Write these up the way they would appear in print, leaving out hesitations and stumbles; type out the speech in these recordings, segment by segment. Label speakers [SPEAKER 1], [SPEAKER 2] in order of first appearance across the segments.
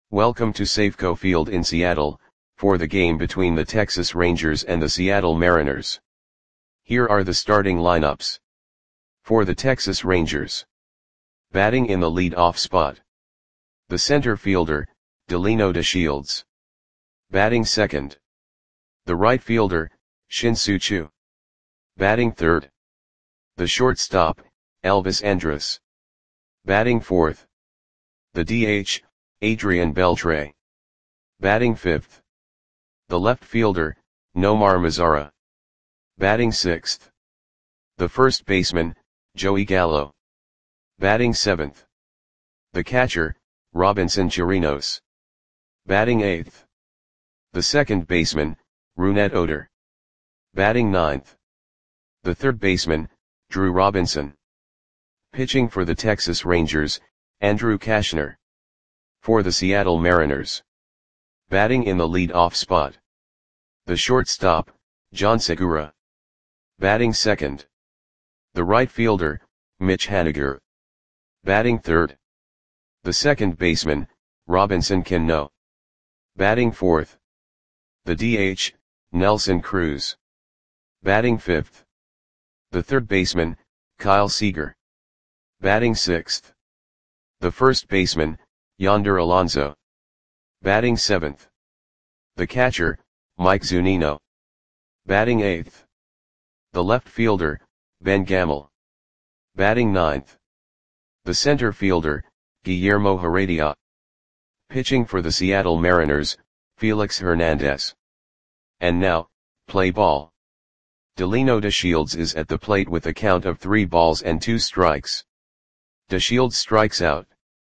[SPEAKER 1] Welcome to Safeco Field in Seattle, for the game between the Texas Rangers and the Seattle Mariners. Here are the starting lineups. For the Texas Rangers. Batting in the lead-off spot. The center fielder, Delino DeShields. Batting second. The right fielder, Shin-Soo Choo. Batting third. The shortstop, Elvis Andrus. Batting fourth. The DH, Adrian Beltre. Batting fifth. The left fielder, Nomar Mazara. Batting sixth. The first baseman, Joey Gallo. Batting seventh. The catcher, Robinson Chirinos. Batting eighth. The second baseman, Rougned Odor. Batting ninth. The third baseman, Drew Robinson. Pitching for the Texas Rangers, Andrew Cashner. For the Seattle Mariners. Batting in the lead-off spot. The shortstop, John Segura. Batting second. The right fielder, Mitch Haniger. Batting third. The second baseman, Robinson Cano. Batting fourth. The DH, Nelson Cruz. Batting fifth. The third baseman, Kyle Seager. Batting sixth. The first baseman, Yonder Alonso. Batting seventh. The catcher, Mike Zunino. Batting eighth. The left fielder, Ben Gamel. Batting ninth. The center fielder, Guillermo Heredia. Pitching for the Seattle Mariners, Felix Hernandez. And now, play ball. Delino DeShields is at the plate with a count of 3 balls and 2 strikes. DeShields strikes out.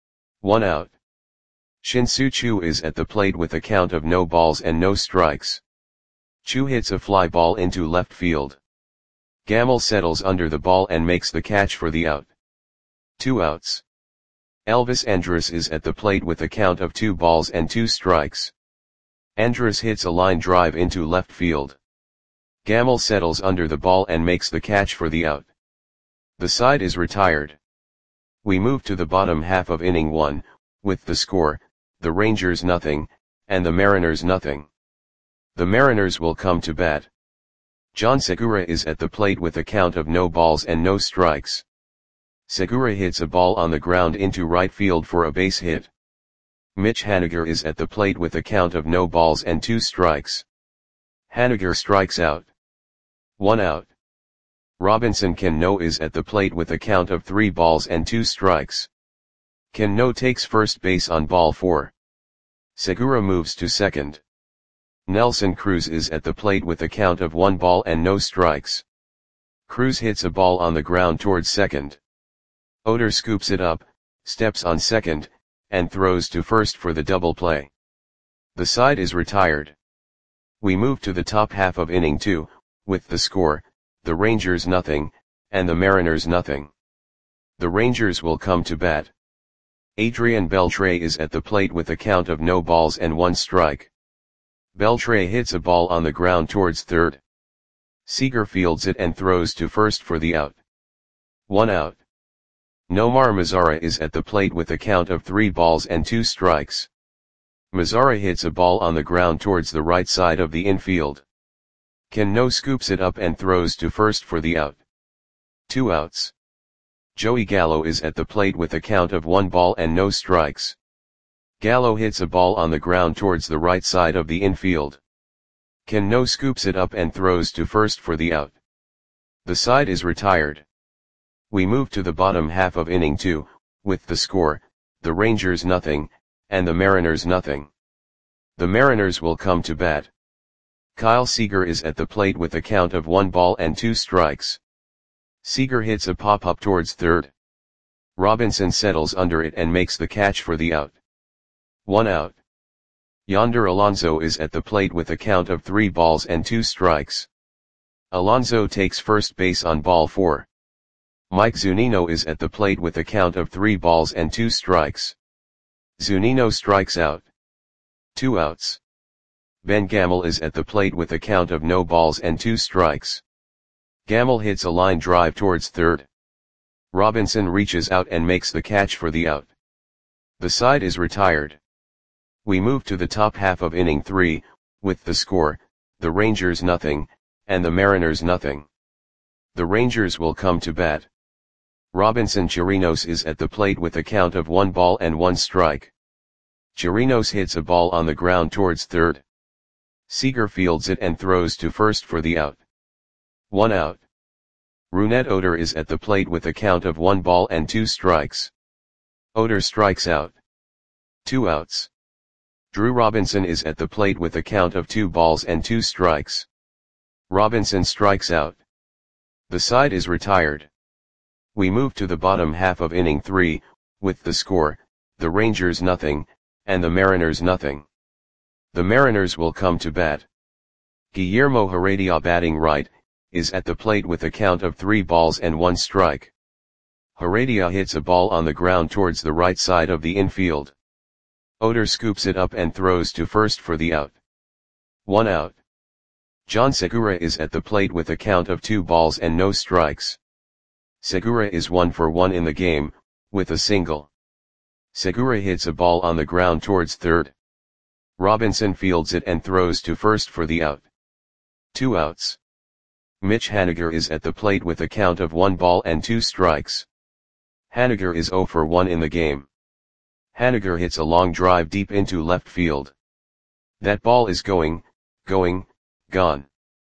[SPEAKER 1] 1 out. Shin-Soo Choo is at the plate with a count of no balls and no strikes. Choo hits a fly ball into left field. Gamel settles under the ball and makes the catch for the out. 2 outs. Elvis Andrus is at the plate with a count of 2 balls and 2 strikes. Andrus hits a line drive into left field. Gamel settles under the ball and makes the catch for the out. The side is retired. We move to the bottom half of inning 1, with the score, the Rangers nothing, and the Mariners nothing. The Mariners will come to bat. John Segura is at the plate with a count of no balls and no strikes. Segura hits a ball on the ground into right field for a base hit. Mitch Haniger is at the plate with a count of no balls and 2 strikes. Haniger strikes out. 1 out. Robinson Cano is at the plate with a count of 3 balls and 2 strikes. Cano takes first base on ball 4. Segura moves to second. Nelson Cruz is at the plate with a count of 1 ball and no strikes. Cruz hits a ball on the ground towards second. Odor scoops it up, steps on second, and throws to first for the double play. The side is retired. We move to the top half of inning 2, with the score, the Rangers nothing, and the Mariners nothing. The Rangers will come to bat. Adrian Beltre is at the plate with a count of no balls and 1 strike. Beltre hits a ball on the ground towards third. Seager fields it and throws to first for the out. 1 out. Nomar Mazara is at the plate with a count of 3 balls and 2 strikes. Mazara hits a ball on the ground towards the right side of the infield. Cano scoops it up and throws to first for the out. 2 outs. Joey Gallo is at the plate with a count of 1 ball and no strikes. Gallo hits a ball on the ground towards the right side of the infield. Cano scoops it up and throws to first for the out. The side is retired. We move to the bottom half of inning 2, with the score, the Rangers nothing, and the Mariners nothing. The Mariners will come to bat. Kyle Seager is at the plate with a count of 1 ball and 2 strikes. Seager hits a pop-up towards third. Robinson settles under it and makes the catch for the out. 1 out. Yonder Alonso is at the plate with a count of 3 balls and 2 strikes. Alonso takes first base on ball 4. Mike Zunino is at the plate with a count of 3 balls and 2 strikes. Zunino strikes out. 2 outs. Ben Gamel is at the plate with a count of no balls and 2 strikes. Gamel hits a line drive towards third. Robinson reaches out and makes the catch for the out. The side is retired. We move to the top half of inning 3, with the score, the Rangers nothing, and the Mariners nothing. The Rangers will come to bat. Robinson Chirinos is at the plate with a count of 1 ball and 1 strike. Chirinos hits a ball on the ground towards third. Seager fields it and throws to first for the out. 1 out. Rougned Odor is at the plate with a count of 1 ball and 2 strikes. Odor strikes out. 2 outs. Drew Robinson is at the plate with a count of 2 balls and 2 strikes. Robinson strikes out. The side is retired. We move to the bottom half of inning 3, with the score, the Rangers nothing, and the Mariners nothing. The Mariners will come to bat. Guillermo Heredia, batting right, is at the plate with a count of 3 balls and 1 strike. Heredia hits a ball on the ground towards the right side of the infield. Odor scoops it up and throws to first for the out. 1 out. John Segura is at the plate with a count of 2 balls and no strikes. Segura is 1 for 1 in the game, with a single. Segura hits a ball on the ground towards third. Robinson fields it and throws to first for the out. 2 outs. Mitch Haniger is at the plate with a count of 1 ball and 2 strikes. Haniger is 0 for 1 in the game. Haniger hits a long drive deep into left field. That ball is going, gone.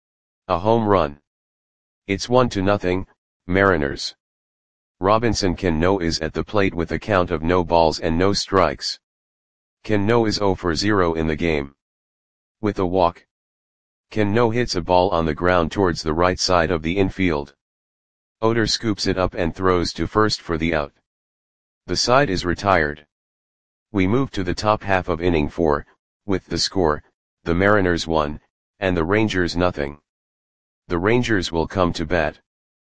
[SPEAKER 1] A home run. It's 1-0, Mariners. Robinson Cano is at the plate with a count of no balls and no strikes. Cano is 0 for 0 in the game. With a walk. Cano hits a ball on the ground towards the right side of the infield. Odor scoops it up and throws to first for the out. The side is retired. We move to the top half of inning 4, with the score, the Mariners 1, and the Rangers nothing. The Rangers will come to bat.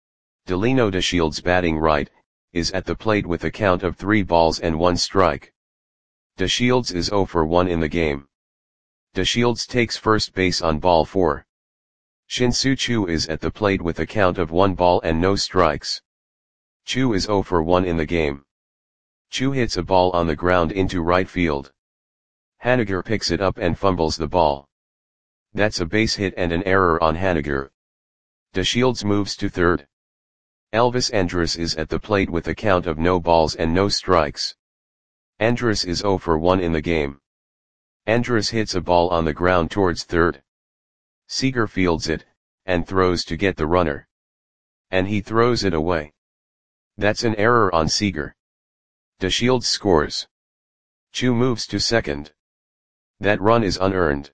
[SPEAKER 1] Delino DeShields, batting right, is at the plate with a count of 3 balls and 1 strike. DeShields is 0 for 1 in the game. DeShields takes first base on ball 4. Shin-Soo Choo is at the plate with a count of 1 ball and no strikes. Choo is 0 for 1 in the game. Choo hits a ball on the ground into right field. Haniger picks it up and fumbles the ball. That's a base hit and an error on Haniger. DeShields moves to third. Elvis Andrus is at the plate with a count of no balls and no strikes. Andrus is 0 for 1 in the game. Andrus hits a ball on the ground towards third. Seager fields it, and throws to get the runner. And he throws it away. That's an error on Seager. DeShields scores. Choo moves to second. That run is unearned.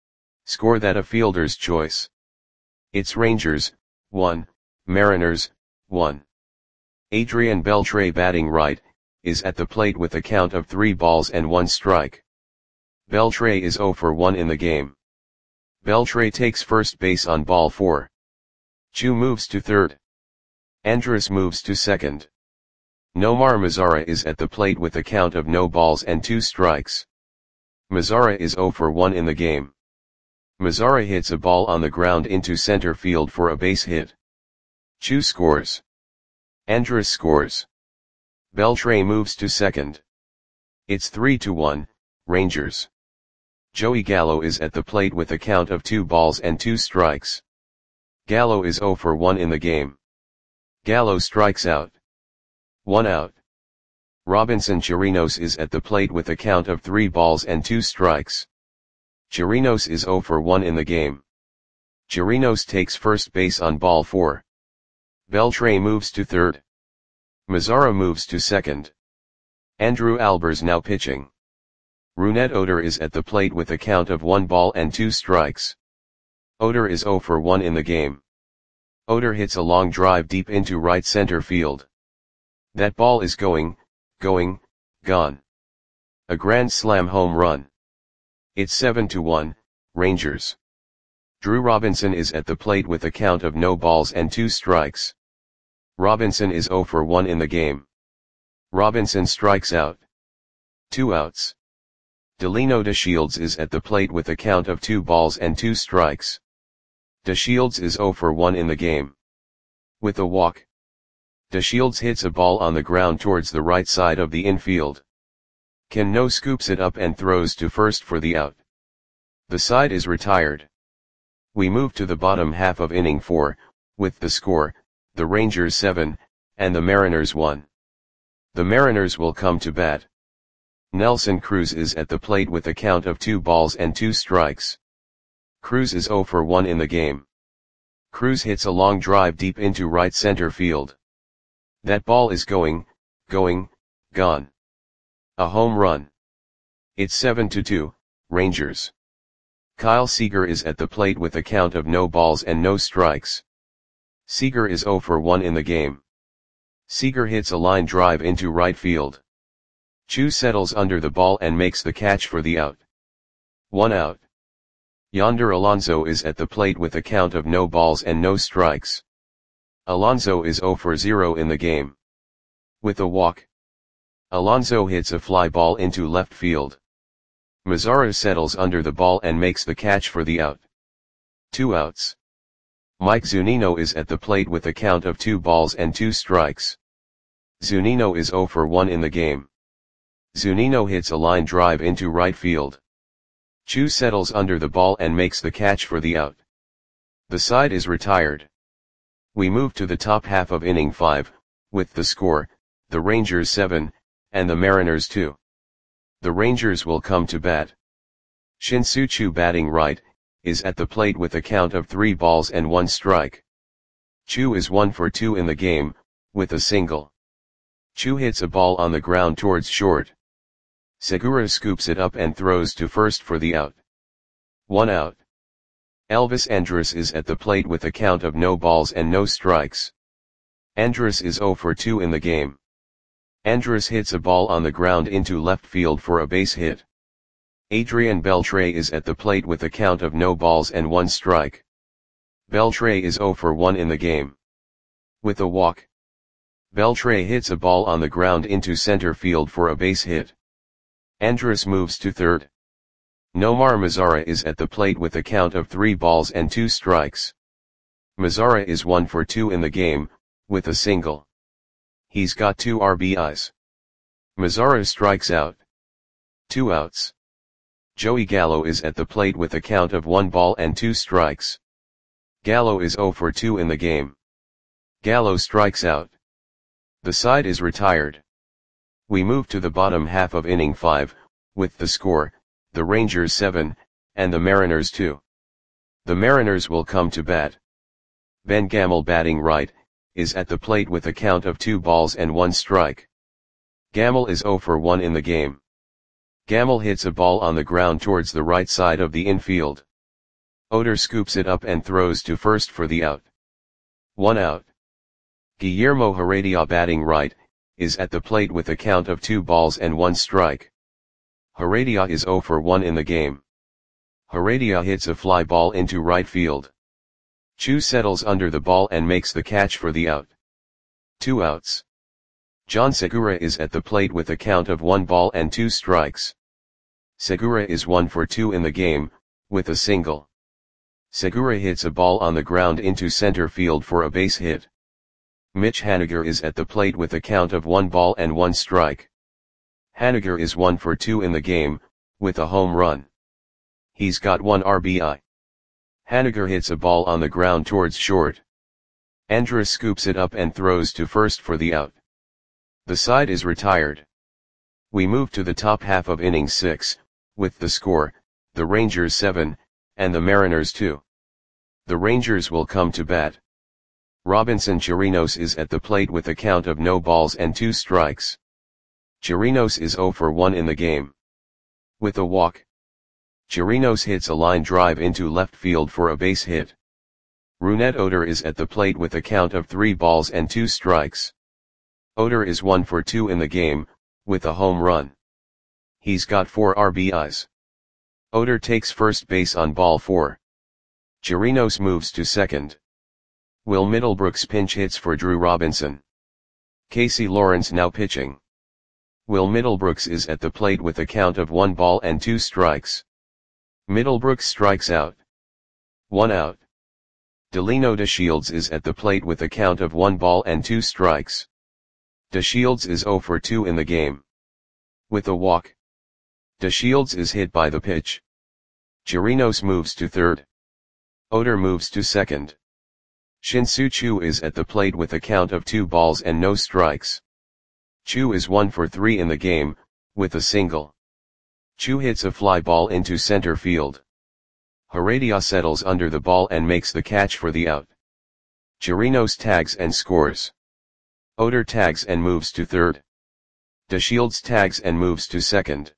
[SPEAKER 1] Score that a fielder's choice. It's Rangers, 1, Mariners, 1. Adrian Beltre, batting right, is at the plate with a count of 3 balls and 1 strike. Beltre is 0 for 1 in the game. Beltre takes first base on ball 4. Choo moves to third. Andrus moves to second. Nomar Mazara is at the plate with a count of no balls and 2 strikes. Mazara is 0 for 1 in the game. Mazara hits a ball on the ground into center field for a base hit. Choo scores. Andrus scores. Beltre moves to second. It's 3-1, Rangers. Joey Gallo is at the plate with a count of 2 balls and 2 strikes. Gallo is 0 for 1 in the game. Gallo strikes out. 1 out. Robinson Chirinos is at the plate with a count of 3 balls and 2 strikes. Chirinos is 0 for 1 in the game. Chirinos takes first base on ball 4. Beltre moves to third. Mazara moves to second. Andrew Albers now pitching. Rougned Odor is at the plate with a count of 1 ball and 2 strikes. Odor is 0 for 1 in the game. Odor hits a long drive deep into right center field. That ball is going, gone. A grand slam home run. It's 7-1, Rangers. Drew Robinson is at the plate with a count of no balls and 2 strikes. Robinson is 0 for 1 in the game. Robinson strikes out. 2 outs. Delino DeShields is at the plate with a count of 2 balls and 2 strikes. DeShields is 0 for 1 in the game. With a walk. DeShields hits a ball on the ground towards the right side of the infield. Cano scoops it up and throws to first for the out. The side is retired. We move to the bottom half of inning 4, with the score, the Rangers 7, and the Mariners 1. The Mariners will come to bat. Nelson Cruz is at the plate with a count of 2 balls and 2 strikes. Cruz is 0 for 1 in the game. Cruz hits a long drive deep into right center field. That ball is gone. A home run. It's 7-2, Rangers. Kyle Seager is at the plate with a count of no balls and no strikes. Seager is 0 for 1 in the game. Seager hits a line drive into right field. Chu settles under the ball and makes the catch for the out. 1 out. Yonder Alonso is at the plate with a count of no balls and no strikes. Alonso is 0 for 0 in the game. With a walk, Alonso hits a fly ball into left field. Mazara settles under the ball and makes the catch for the out. 2 outs. Mike Zunino is at the plate with a count of 2 balls and 2 strikes. Zunino is 0 for 1 in the game. Zunino hits a line drive into right field. Chu settles under the ball and makes the catch for the out. The side is retired. We move to the top half of inning 5, with the score, the Rangers 7, and the Mariners 2. The Rangers will come to bat. Shin-Soo Choo, batting right, is at the plate with a count of 3 balls and 1 strike. Choo is 1 for 2 in the game, with a single. Choo hits a ball on the ground towards short. Segura scoops it up and throws to first for the out. 1 out. Elvis Andrus is at the plate with a count of no balls and no strikes. Andrus is 0 for 2 in the game. Andrus hits a ball on the ground into left field for a base hit. Adrian Beltre is at the plate with a count of no balls and 1 strike. Beltre is 0 for 1 in the game. With a walk, Beltre hits a ball on the ground into center field for a base hit. Andrus moves to third. Nomar Mazara is at the plate with a count of 3 balls and 2 strikes. Mazara is 1 for 2 in the game, with a single. He's got 2 RBIs. Mazara strikes out. 2 outs. Joey Gallo is at the plate with a count of 1 ball and 2 strikes. Gallo is 0 for 2 in the game. Gallo strikes out. The side is retired. We move to the bottom half of inning 5, with the score, the Rangers 7, and the Mariners 2. The Mariners will come to bat. Ben Gamel, batting right, is at the plate with a count of 2 balls and 1 strike. Gamel is 0 for 1 in the game. Gamel hits a ball on the ground towards the right side of the infield. Oder scoops it up and throws to first for the out. 1 out. Guillermo Heredia, batting right, is at the plate with a count of 2 balls and 1 strike. Heredia is 0 for 1 in the game. Heredia hits a fly ball into right field. Chu settles under the ball and makes the catch for the out. 2 outs. John Segura is at the plate with a count of 1 ball and 2 strikes. Segura is 1 for 2 in the game, with a single. Segura hits a ball on the ground into center field for a base hit. Mitch Haniger is at the plate with a count of 1 ball and 1 strike. Haniger is 1 for 2 in the game, with a home run. He's got 1 RBI. Haniger hits a ball on the ground towards short. Andrus scoops it up and throws to first for the out. The side is retired. We move to the top half of inning 6, with the score, the Rangers 7, and the Mariners 2. The Rangers will come to bat. Robinson Chirinos is at the plate with a count of no balls and 2 strikes. Chirinos is 0 for 1 in the game. With a walk, Chirinos hits a line drive into left field for a base hit. Rougned Odor is at the plate with a count of 3 balls and 2 strikes. Odor is 1 for 2 in the game, with a home run. He's got 4 RBIs. Odor takes first base on ball 4. Chirinos moves to second. Will Middlebrooks pinch hits for Drew Robinson. Casey Lawrence now pitching. Will Middlebrooks is at the plate with a count of 1 ball and 2 strikes. Middlebrooks strikes out. 1 out. Delino DeShields is at the plate with a count of 1 ball and 2 strikes. DeShields is 0 for 2 in the game. With a walk, DeShields is hit by the pitch. Chirinos moves to third. Oder moves to second. Shin-Soo Choo is at the plate with a count of 2 balls and no strikes. Choo is 1 for 3 in the game, with a single. Choo hits a fly ball into center field. Heredia settles under the ball and makes the catch for the out. Chirinos tags and scores. Oder tags and moves to third. DeShields tags and moves to second.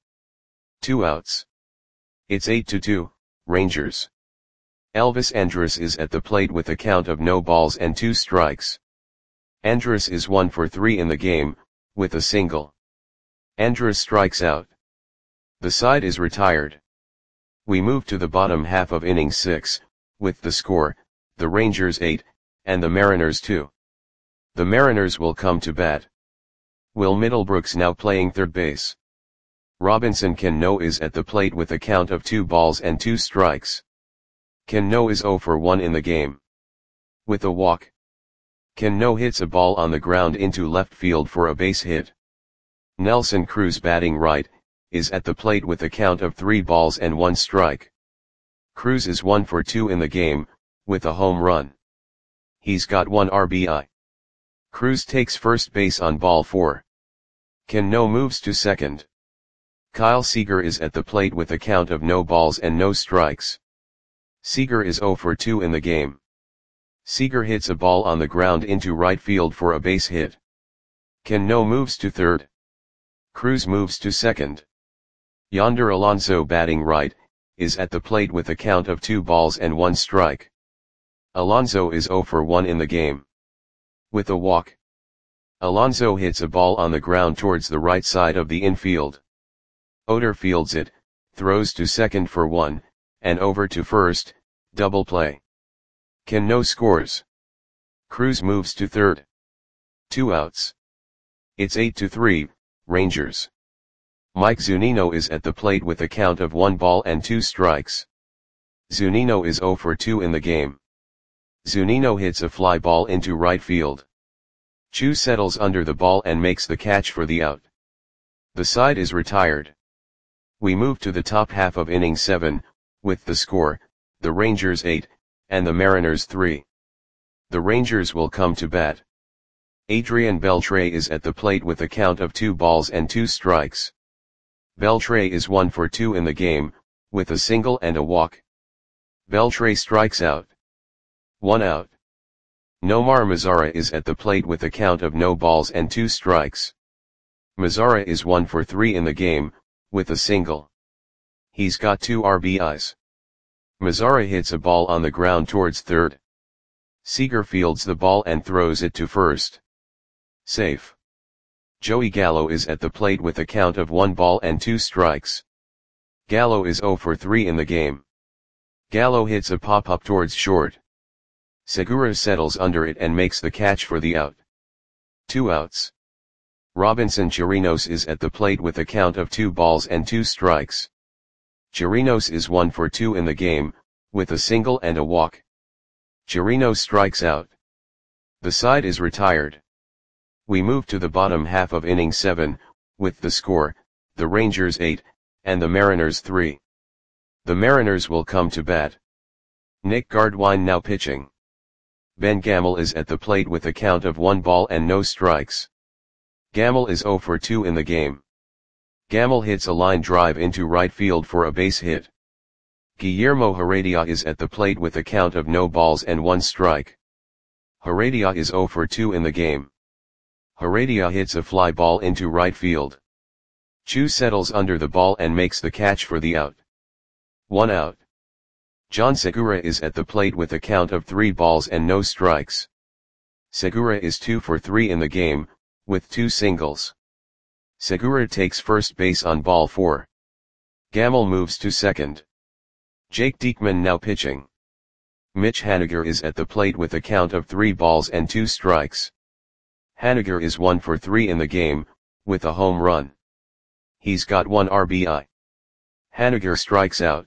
[SPEAKER 1] 2 outs. It's 8-2, Rangers. Elvis Andrus is at the plate with a count of no balls and 2 strikes. Andrus is 1 for 3 in the game, with a single. Andrus strikes out. The side is retired. We move to the bottom half of inning 6, with the score, the Rangers 8, and the Mariners 2. The Mariners will come to bat. Will Middlebrooks now playing third base. Robinson Cano is at the plate with a count of 2 balls and 2 strikes. Cano is 0 for 1 in the game. With a walk. Cano hits a ball on the ground into left field for a base hit. Nelson Cruz, batting right, is at the plate with a count of 3 balls and 1 strike. Cruz is 1 for 2 in the game, with a home run. He's got 1 RBI. Cruz takes first base on ball 4. Cano moves to second. Kyle Seager is at the plate with a count of no balls and no strikes. Seager is 0 for 2 in the game. Seager hits a ball on the ground into right field for a base hit. Cano moves to third. Cruz moves to second. Yonder Alonso, batting right, is at the plate with a count of 2 balls and 1 strike. Alonso is 0 for 1 in the game. With a walk. Alonso hits a ball on the ground towards the right side of the infield. Oder fields it, throws to second for 1, and over to first, double play. Cano scores. Cruz moves to third. 2 outs. It's 8-3, Rangers. Mike Zunino is at the plate with a count of 1 ball and 2 strikes. Zunino is 0 for 2 in the game. Zunino hits a fly ball into right field. Choo settles under the ball and makes the catch for the out. The side is retired. We move to the top half of inning 7, with the score, the Rangers 8, and the Mariners 3. The Rangers will come to bat. Adrian Beltre is at the plate with a count of 2 balls and 2 strikes. Beltre is 1 for 2 in the game, with a single and a walk. Beltre strikes out. 1 out. Nomar Mazara is at the plate with a count of no balls and 2 strikes. Mazara is 1 for 3 in the game, with a single. He's got 2 RBIs. Mazara hits a ball on the ground towards third. Seager fields the ball and throws it to first. Safe. Joey Gallo is at the plate with a count of 1 ball and 2 strikes. Gallo is 0 for 3 in the game. Gallo hits a pop-up towards short. Segura settles under it and makes the catch for the out. 2 outs. Robinson Chirinos is at the plate with a count of 2 balls and 2 strikes. Chirinos is 1 for 2 in the game, with a single and a walk. Chirinos strikes out. The side is retired. We move to the bottom half of inning 7, with the score, the Rangers 8, and the Mariners 3. The Mariners will come to bat. Nick Gardwine now pitching. Ben Gamel is at the plate with a count of 1 ball and no strikes. Gamel is 0 for 2 in the game. Gamel hits a line drive into right field for a base hit. Guillermo Heredia is at the plate with a count of no balls and 1 strike. Heredia is 0 for 2 in the game. Heredia hits a fly ball into right field. Choo settles under the ball and makes the catch for the out. 1 out. John Segura is at the plate with a count of 3 balls and no strikes. Segura is 2 for 3 in the game, with 2 singles. Segura takes first base on ball 4. Gamel moves to second. Jake Diekman now pitching. Mitch Haniger is at the plate with a count of 3 balls and 2 strikes. Haniger is 1 for 3 in the game, with a home run. He's got 1 RBI. Haniger strikes out.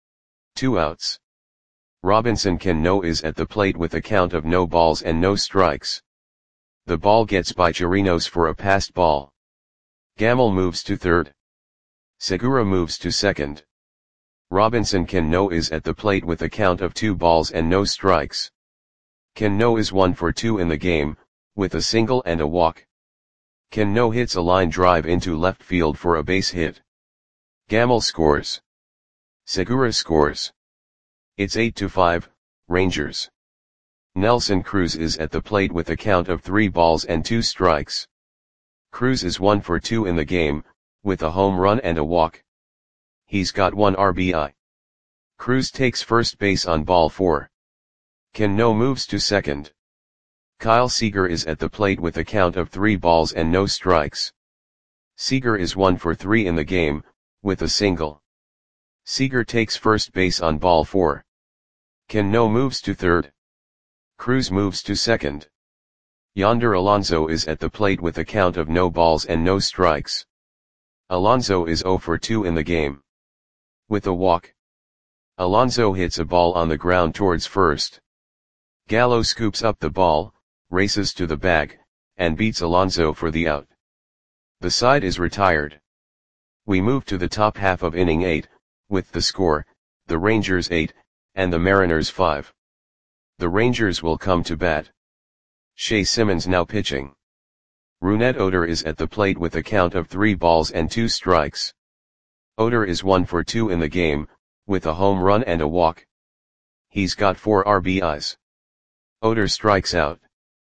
[SPEAKER 1] 2 outs. Robinson Cano is at the plate with a count of no balls and no strikes. The ball gets by Chirinos for a passed ball. Gamel moves to third. Segura moves to second. Robinson Cano is at the plate with a count of 2 balls and no strikes. Cano is 1 for 2 in the game, with a single and a walk. Cano hits a line drive into left field for a base hit. Gamel scores. Segura scores. It's 8-5, Rangers. Nelson Cruz is at the plate with a count of 3 balls and 2 strikes. Cruz is 1 for 2 in the game, with a home run and a walk. He's got 1 RBI. Cruz takes first base on ball 4. Cano moves to second. Kyle Seager is at the plate with a count of 3 balls and no strikes. Seager is 1 for 3 in the game, with a single. Seager takes first base on ball 4. Cano moves to third. Cruz moves to second. Yonder Alonso is at the plate with a count of no balls and no strikes. Alonso is 0 for 2 in the game. With a walk. Alonso hits a ball on the ground towards first. Gallo scoops up the ball, races to the bag, and beats Alonso for the out. The side is retired. We move to the top half of inning 8, with the score, the Rangers 8, and the Mariners 5. The Rangers will come to bat. Shea Simmons now pitching. Rougned Odor is at the plate with a count of 3 balls and 2 strikes. Odor is 1 for 2 in the game, with a home run and a walk. He's got 4 RBIs. Odor strikes out.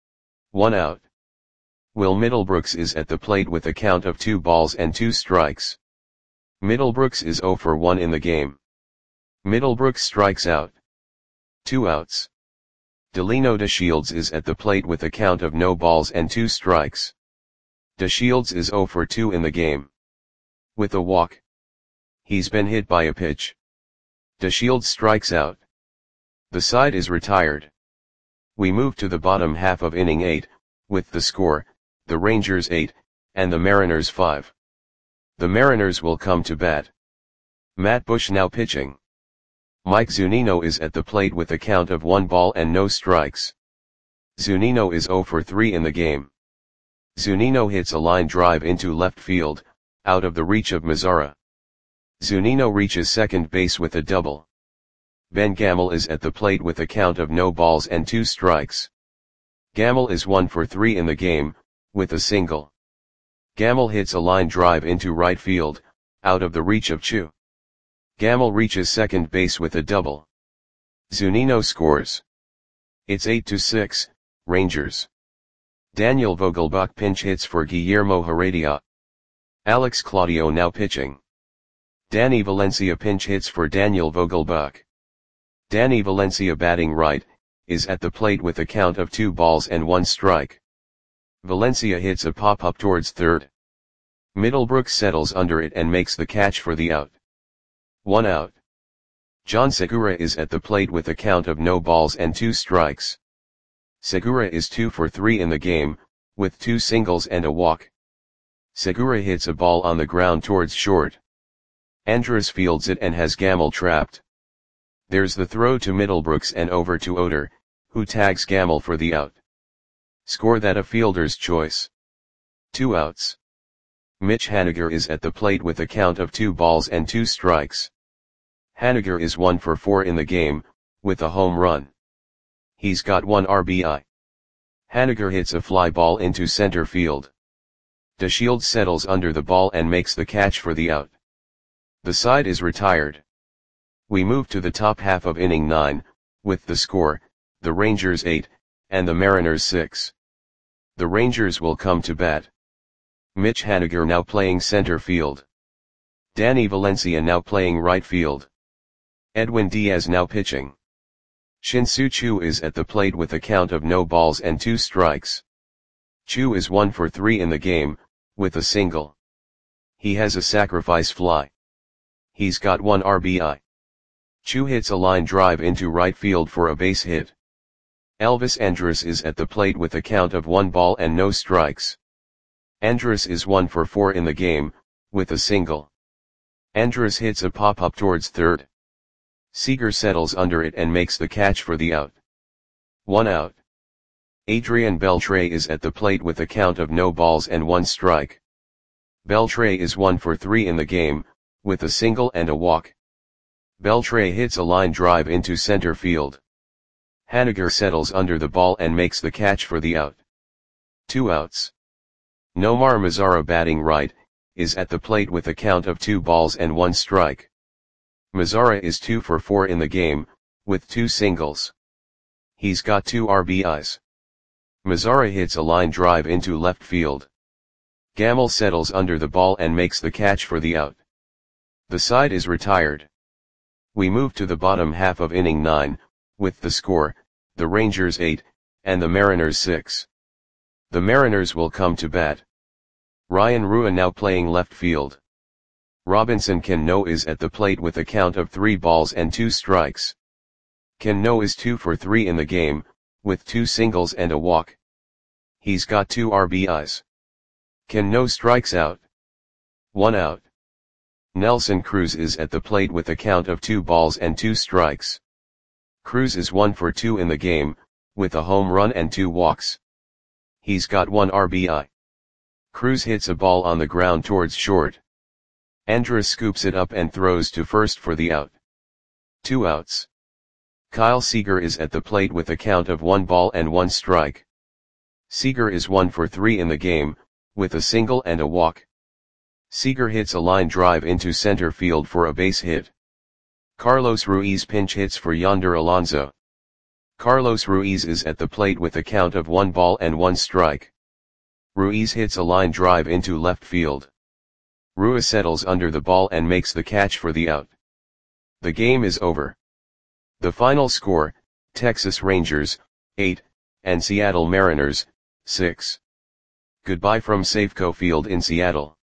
[SPEAKER 1] 1 out. Will Middlebrooks is at the plate with a count of 2 balls and 2 strikes. Middlebrooks is 0 for 1 in the game. Middlebrooks strikes out. 2 outs. Delino DeShields is at the plate with a count of no balls and 2 strikes. DeShields is 0 for 2 in the game. With a walk. He's been hit by a pitch. DeShields strikes out. The side is retired. We move to the bottom half of inning 8, with the score, the Rangers 8, and the Mariners 5. The Mariners will come to bat. Matt Bush now pitching. Mike Zunino is at the plate with a count of 1 ball and no strikes. Zunino is 0 for 3 in the game. Zunino hits a line drive into left field, out of the reach of Mazara. Zunino reaches second base with a double. Ben Gamel is at the plate with a count of no balls and 2 strikes. Gamel is 1 for 3 in the game, with a single. Gamel hits a line drive into right field, out of the reach of Chu. Gamel reaches second base with a double. Zunino scores. It's 8-6, Rangers. Daniel Vogelbach pinch hits for Guillermo Heredia. Alex Claudio now pitching. Danny Valencia pinch hits for Daniel Vogelbach. Danny Valencia batting right, is at the plate with a count of 2 balls and 1 strike. Valencia hits a pop-up towards third. Middlebrooks settles under it and makes the catch for the out. 1 out. John Segura is at the plate with a count of no balls and 2 strikes. Segura is 2 for 3 in the game, with 2 singles and a walk. Segura hits a ball on the ground towards short. Andrus fields it and has Gamel trapped. There's the throw to Middlebrooks and over to Odor, who tags Gamel for the out. Score that a fielder's choice. 2 outs. Mitch Haniger is at the plate with a count of 2 balls and 2 strikes. Haniger is 1 for 4 in the game, with a home run. He's got 1 RBI. Haniger hits a fly ball into center field. DeShields settles under the ball and makes the catch for the out. The side is retired. We move to the top half of inning 9, with the score, the Rangers 8, and the Mariners 6. The Rangers will come to bat. Mitch Haniger now playing center field. Danny Valencia now playing right field. Edwin Diaz now pitching. Shin-Soo Choo is at the plate with a count of no balls and 2 strikes. Choo is 1 for 3 in the game, with a single. He has a sacrifice fly. He's got 1 RBI. Choo hits a line drive into right field for a base hit. Elvis Andrus is at the plate with a count of 1 ball and no strikes. Andrus is 1 for 4 in the game, with a single. Andrus hits a pop-up towards third. Seager settles under it and makes the catch for the out. 1 out. Adrian Beltre is at the plate with a count of no balls and 1 strike. Beltre is 1 for 3 in the game, with a single and a walk. Beltre hits a line drive into center field. Haniger settles under the ball and makes the catch for the out. 2 outs. Nomar Mazara, batting right, is at the plate with a count of 2 balls and 1 strike. Mazara is 2 for 4 in the game, with 2 singles. He's got 2 RBIs. Mazara hits a line drive into left field. Gamel settles under the ball and makes the catch for the out. The side is retired. We move to the bottom half of inning 9, with the score, the Rangers 8, and the Mariners 6. The Mariners will come to bat. Ryan Rua now playing left field. Robinson Cano is at the plate with a count of 3 balls and 2 strikes. Cano is 2 for 3 in the game, with 2 singles and a walk. He's got 2 RBIs. Cano strikes out. 1 out. Nelson Cruz is at the plate with a count of 2 balls and 2 strikes. Cruz is 1 for 2 in the game, with a home run and 2 walks. He's got 1 RBI. Cruz hits a ball on the ground towards short. Andrus scoops it up and throws to first for the out. 2 outs. Kyle Seager is at the plate with a count of 1 ball and 1 strike. Seager is 1 for 3 in the game, with a single and a walk. Seager hits a line drive into center field for a base hit. Carlos Ruiz pinch hits for Yonder Alonso. Carlos Ruiz is at the plate with a count of 1 ball and 1 strike. Ruiz hits a line drive into left field. Rua settles under the ball and makes the catch for the out. The game is over. The final score, Texas Rangers, 8, and Seattle Mariners, 6. Goodbye from Safeco Field in Seattle.